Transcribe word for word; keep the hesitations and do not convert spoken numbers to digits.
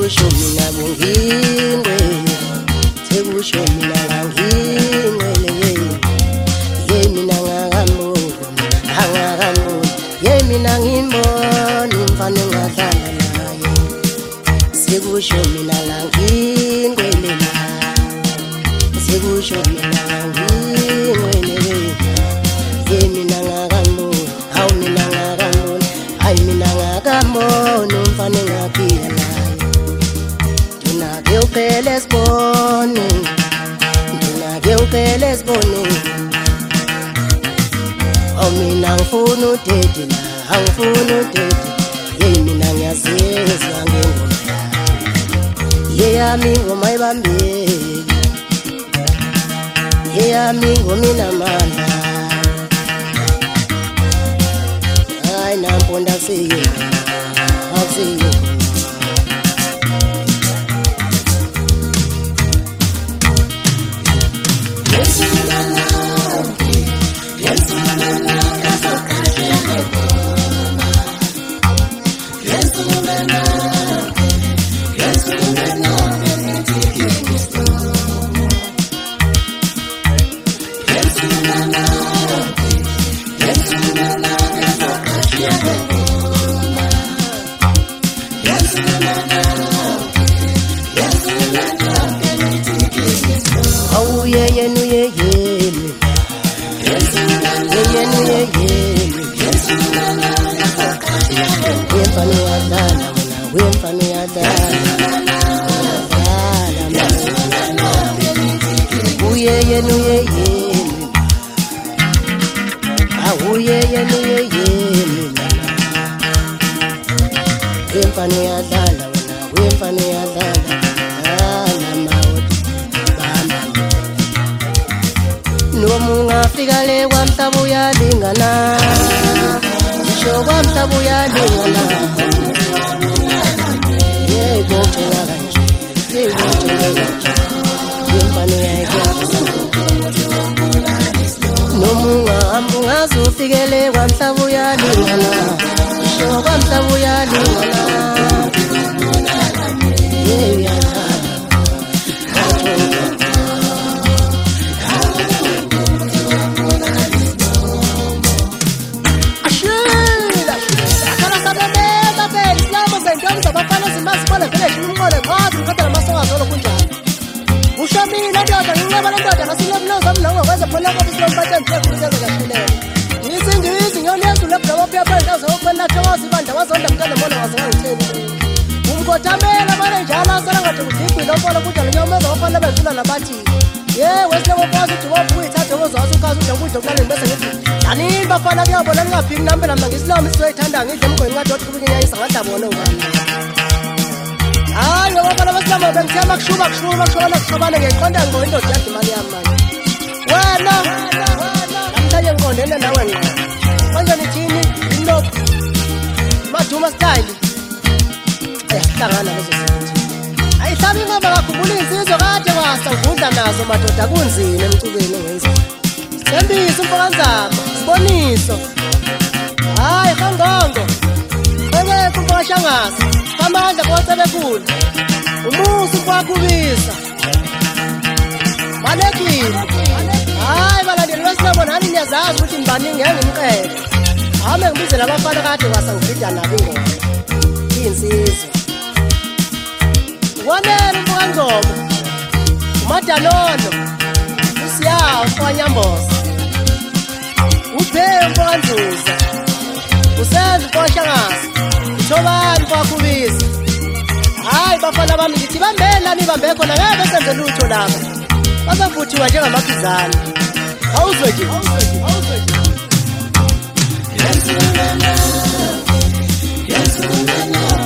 sekusho mina bungingwe sekusho mina ngingwele ye mina ngakamboni angakamboni ye mina ngimbona umfana engadlala naye sekusho mina ngingwele sekusho mina ngingwele ye mina ngakamboni hawu mina ngakamboni hayi mina ngakamboni umfana engaphila naye Duna uphele sibone Duna uphele sibone Oh mina ngifuna udede la angifuna udede Hey mina ngiyazizwa ngengoma Ye yami ngoma ibambe Ye yami ngoma inamandla Ay namponda siye Asiye Oh yeah yeah no yeah yeah yeah yeah no yeah yeah Wemfano yadala wena wemfano yadala Oh yeah yeah no yeah yeah Ah oh yeah yeah no yeah yeah Wemfano yadala wena wemfano yadala Nomunga figale wa mtabu ya lingana Isho wa mtabu ya lingana Ye goche ya ganchi Ye goche ya ganchi Yempano ya ganchi Nomunga ambunga su figale wa mtabu ya lingana Isho wa mtabu ya lingana Ye ya Ushamina ndoda ngiyaba ndoda nasilomloza mnongo kwaze phela ngoba silomphatha nje kuzenza kahle. Ngisingizi ngiyoneza lapha lapha phela uzokwenza thokoza ibandla wazonda mntana mbona wazongitheni. Umkothamela bana njalo asala ngathi kudigwilo mbona kudla lenyomeza wafana bezula nabathi. Ye wesile ngokwazi ukuthi wabuye ithathe ozowazi ukazi udla ukudla kulaleni bese ngithi yani bafana kuyabona ningaphili nambe namna ngisilomo sizoyithanda ngidle mgweni ngathi kubukenyayisa ngadabona ubani. Hayi ngoba basihlamba bengithema kushuba kushuba kushola kushobana ngeqonda ngo indoda yathi imali yami manje wena namhlanje ngiqondene nawe ngqa manje nithini ino maduma style ayahlangana lezo zinto ayihlabi ngoba kakhumbula insizwe kade wasa ngudla nazo madoda kunzima emcubeni ngenza sembisa umfokanzama siboniso hayi kangongo Eke kumfashangasa amandla kwatsebekulu umusi kwakubisa Malekile hayi balandeli wesinabo nani niyazazi ukuthi ngibani ngeke ngimqede ame ngibize labafana kade wasangibida nabo ingoma insizwe Wanele umfangqobo umadalono usiyawo kwanyamboza uphe umfanzuza usenza kwashangasa Sobani kwakubisa hayi bafana bami ngithi bambela nibambe khona ngeke senze lutho lapha bazavuthiwa njengamakhizana awuzwe nje awuzwe nje Yes,